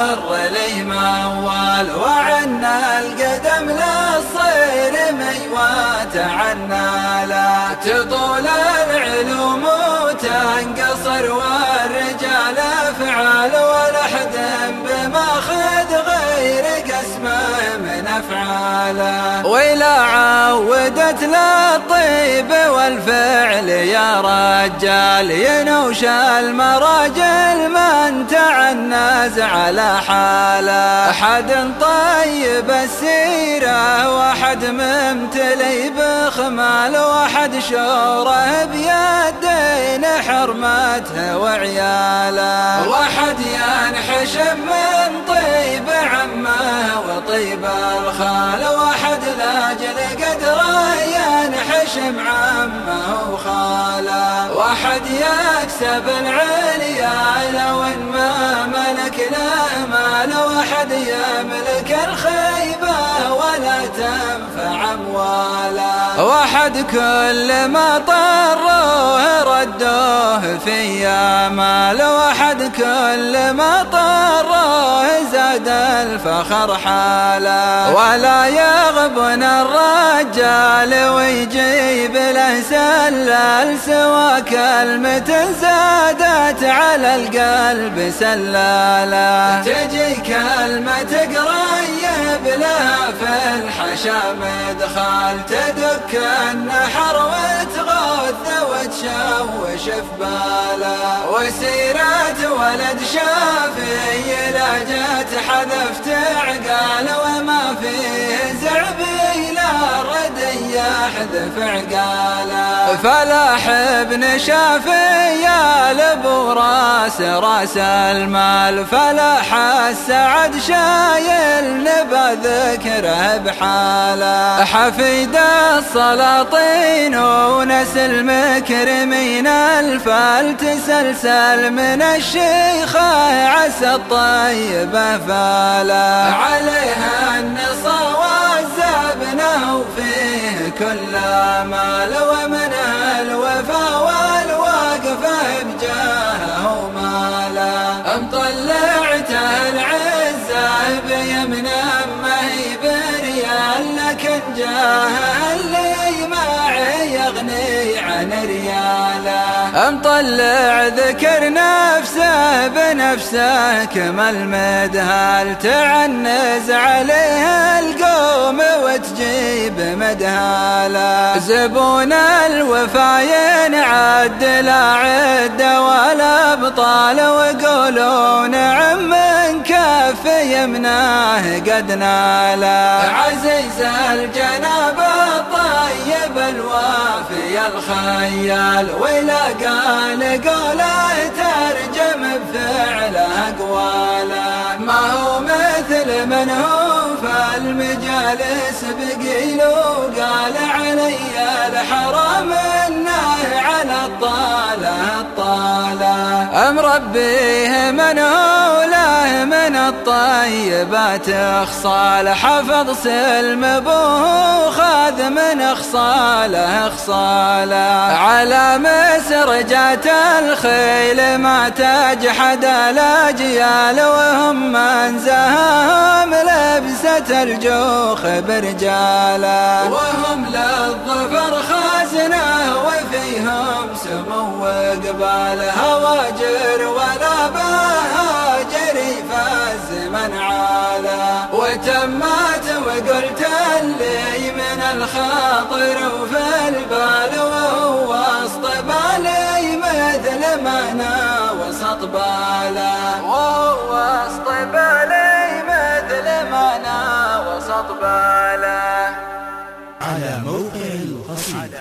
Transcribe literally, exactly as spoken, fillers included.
مر لي موال، وعنا القدم للصير ميوات عنا لا تطول العلوم وتنقصر، والرجال افعال ولحد بماخذ غير قسمه من افعاله. وإلى عودت للطيب والفعل يا رجال، ينوش المراجل من تعنز على حاله. أحد طيب السيرة واحد ممتلي بخمال، واحد شوره بيدين حرمته وعياله. واحد ينحشم من طيب عمه وطيب الخال، واحد لاجل قدره ينحشم عمه وخاله. واحد يكسب العليا لو ان ما ملك له مال، واحد يملك الخيبة ولا تنفع امواله. واحد كل ما طروه ردوه في مال، واحد كل ما طروه زاد الفخر حاله. ولا يغبن الرجال ويجيب له سلال، سوى كلمة زادت على القلب سلالة. تجي كلمة قريب لها في الحشا مدخال، تدك النحر وتغث وتشوش في باله. وسيرة ولد شافي لا جت حذفت عقال، وما فيه زعبي لا الردي يحذف عقاله. فلاح ابن شافي يا لبو راس راس المال، فلاح السعد شايل نبى ذكره بحاله. حفيد السلاطين ونسل مكرمين الفال، تسلسل من الشيخة عسى الطيبة فاله. عليها النصا والزبنة وفيه كل مال، ومنها الوفا والواقفة بجاهه وماله. ام طلعته العزة بيمنه ما هي بريال، لكن جاهه اللي معي يغني عن رياله. ام طلع ذكر نفسه بنفسه كما المدهال، تعنز عليه القوم وتجيب مدهاله. زبون الوفاين عد لا عد ولا ابطال، ويقولون عم من كف يمناه قد ناله. عزيز الجناب الطيب الوافي الخيال، ولا قال قوله ترجم بفعله اقواله. ما هو مثل من هو في المجالس بقيل، وقال علي الحرام انه على الطاله الطاله. ام ربيه من هو له من الطيبات اخصال، حفظ سلم ابوه خاذ من اخصاله اخصاله. على مصر جات الخيل ما تجحد الاجيال، وهم من زهام لبسة الجوخ برجاله. وهم للظفر خازنه وفيهم سمو وقبال، هواجر ولا بهاجر فاز من عاله. وتمت وقلت اللي من الخاطر وفي البال، وهو وسط بالي مثل ما انا وسط باله. وهو وسط بالي مثل ما انا وسط باله. على موقع القصيدة.